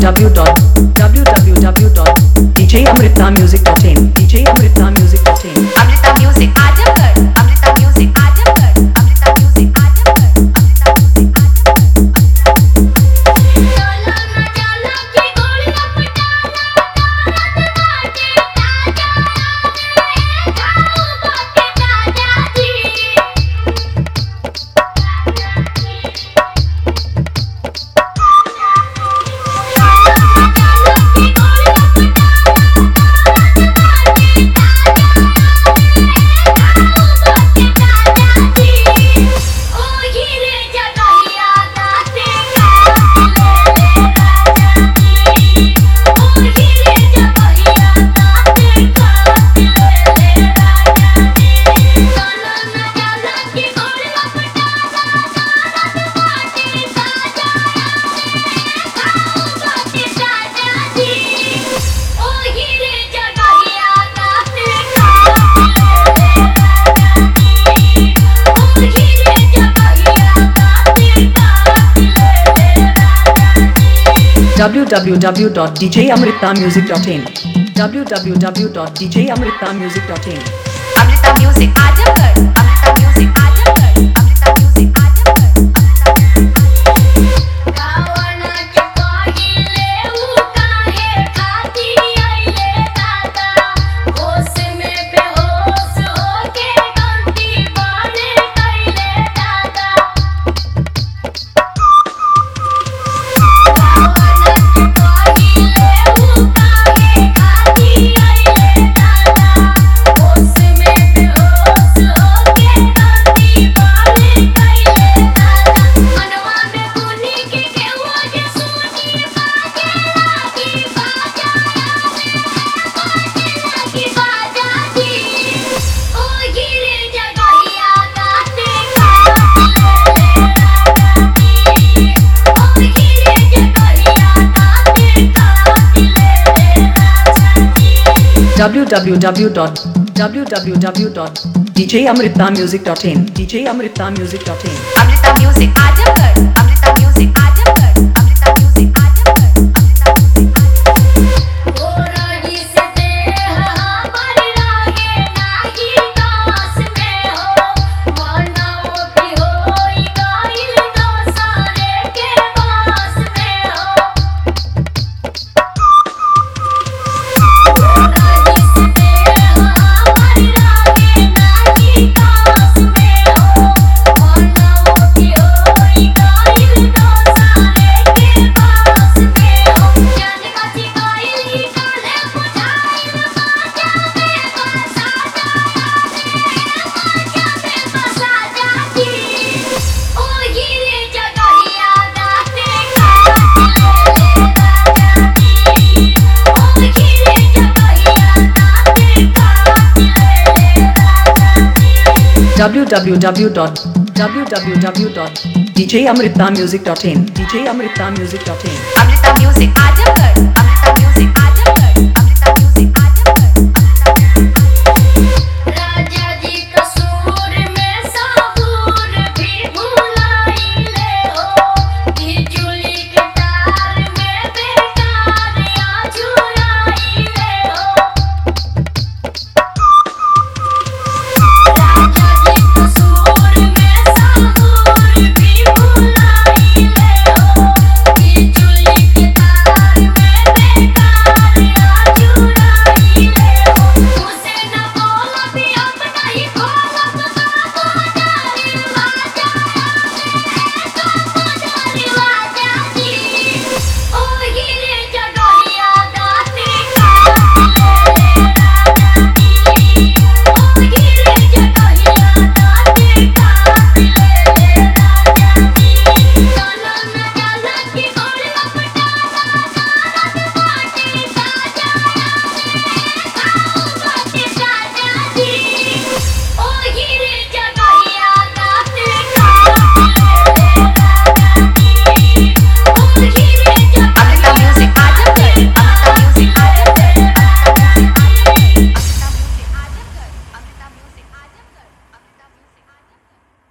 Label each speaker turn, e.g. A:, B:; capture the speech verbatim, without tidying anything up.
A: w dot w w w dot d j amrita music dot in d j amrita music dot in
B: Amrita Music Aजमगढ़ Amrita Music Aजमगढ़ Amrita Music Aजमगढ़ Amrita Music
A: w w w dot d j amrita music dot in w w w dot d j amrita music dot in
B: Amrita Music Aजमगढ़ Amrita Music Aजमगढ़ Amrita Music Aजमगढ़ गावना के पहिले उ काहे खाती आइले दादा होश में बेहोश होके गलती बने कइले दादा
A: w w w dot w w w dot d j amrita music dot in d j amrita music dot in
B: Amrita Music Aजमगढ़ Amrita Music Aजमगढ़ Amrita Music Aजमगढ़ Amrita Music Aजमगढ़ Gorgi से देह हमारी लागे नाही कास में हो मनवा भी होई गइल दोसरे के पास में हो गोरगी से देह हमारी लागे नाही कास में हो मनवा भी होई गइल दोसरे के पास में हो जान कथी गइली काले बुझाइल बाजा में बसा बसा जाती ओ गिरे जगहिया दाते काट ले राजा जी ओ गिरे जगहिया दाते काट ले राजा जी
A: w w w dot w w w dot d j amrita music dot in d j amrita music dot in
B: Amrita Music Aजमगढ़ Amrita